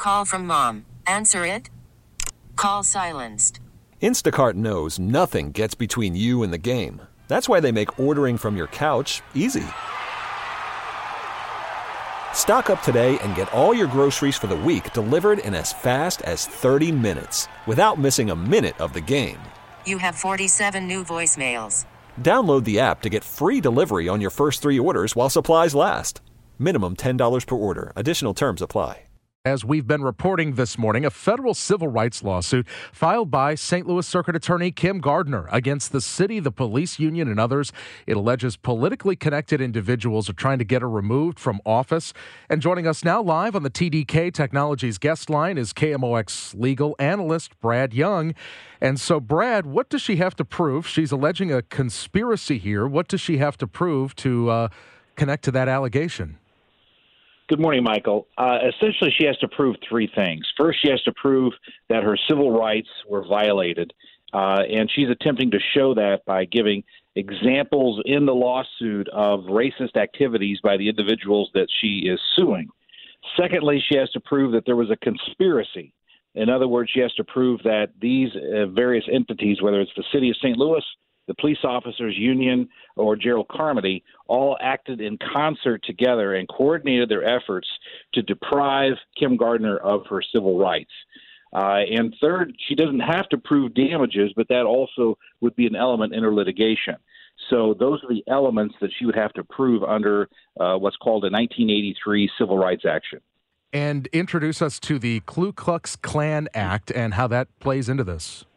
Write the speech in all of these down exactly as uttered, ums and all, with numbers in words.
call from mom. Answer it. Call silenced. Instacart knows nothing gets between you and the game. That's why they make ordering from your couch easy. Stock up today and get all your groceries for the week delivered in as fast as thirty minutes without missing a minute of the game. You have forty-seven new voicemails. Download the app to get free delivery on your first three orders while supplies last. Minimum ten dollars per order. Additional terms apply. As we've been reporting this morning, a federal civil rights lawsuit filed by Saint Louis Circuit Attorney Kim Gardner against the city, the police union, and others. It alleges politically connected individuals are trying to get her removed from office. And joining us now live on the T D K Technologies guest line is K M O X legal analyst Brad Young. And so, Brad, what does she have to prove? She's alleging a conspiracy here. What does she have to prove to uh, connect to that allegation? Good morning, Michael. Uh, essentially, she has to prove three things. First, she has to prove that her civil rights were violated, uh, and she's attempting to show that by giving examples in the lawsuit of racist activities by the individuals that she is suing. Secondly, she has to prove that there was a conspiracy. In other words, she has to prove that these uh, various entities, whether it's the city of Saint Louis, the police officers union, or Gerald Carmody, all acted in concert together and coordinated their efforts to deprive Kim Gardner of her civil rights. Uh, and third, she doesn't have to prove damages, but that also would be an element in her litigation. So those are the elements that she would have to prove under uh, what's called a nineteen eighty-three civil rights action. And introduce us to the Ku Klux Klan Act and how that plays into this.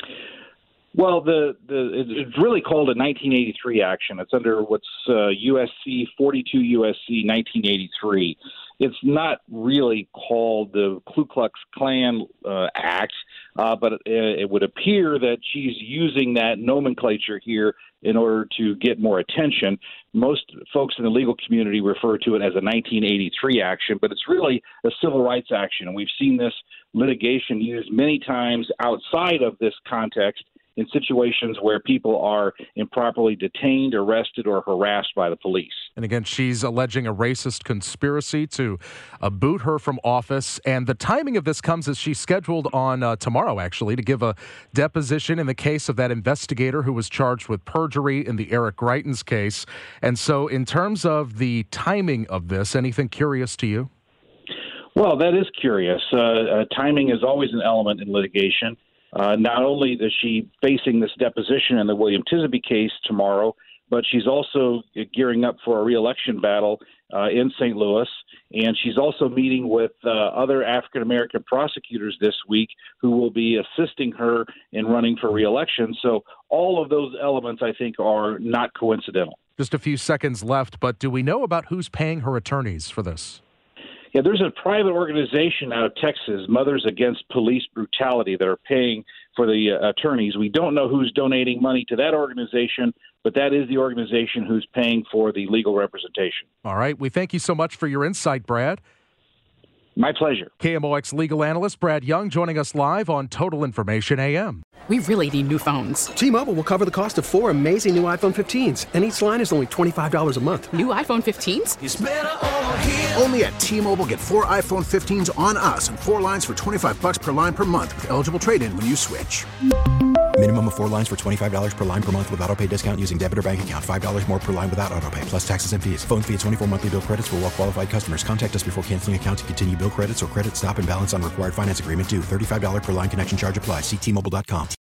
Well, the, the it's really called a nineteen eighty-three action. It's under what's uh, U S C forty-two U S C nineteen eighty-three. It's not really called the Ku Klux Klan uh, Act, uh, but it, it would appear that she's using that nomenclature here in order to get more attention. Most folks in the legal community refer to it as a nineteen eighty-three action, but it's really a civil rights action. And we've seen this litigation used many times outside of this context in situations where people are improperly detained, arrested, or harassed by the police. And again, she's alleging a racist conspiracy to uh, boot her from office. And the timing of this comes as she's scheduled on uh, tomorrow, actually, to give a deposition in the case of that investigator who was charged with perjury in the Eric Greitens case. And so in terms of the timing of this, anything curious to you? Well, that is curious. Uh, uh, timing is always an element in litigation. Uh, not only is she facing this deposition in the William Tisby case tomorrow, but she's also gearing up for a reelection battle uh, in Saint Louis, and she's also meeting with uh, other African-American prosecutors this week who will be assisting her in running for reelection. So all of those elements, I think, are not coincidental. Just a few seconds left, but do we know about who's paying her attorneys for this? Yeah, there's a private organization out of Texas, Mothers Against Police Brutality, that are paying for the uh, attorneys. We don't know who's donating money to that organization, but that is the organization who's paying for the legal representation. All right. We thank you so much for your insight, Brad. My pleasure. K M O X legal analyst Brad Young joining us live on Total Information A M. We really need new phones. T-Mobile will cover the cost of four amazing new iPhone fifteens, and each line is only twenty-five dollars a month. New iPhone fifteens? It's better over here. Only at T-Mobile, get four iPhone fifteens on us and four lines for twenty-five bucks per line per month with eligible trade-in when you switch. Minimum of four lines for twenty-five dollars per line per month with autopay discount using debit or bank account. five dollars more per line without autopay, plus taxes and fees. Phone fee at twenty-four monthly bill credits for well-qualified customers. Contact us before canceling account to continue bill credits or credit stop and balance on required finance agreement due. thirty-five dollars per line connection charge applies. See T Mobile dot com.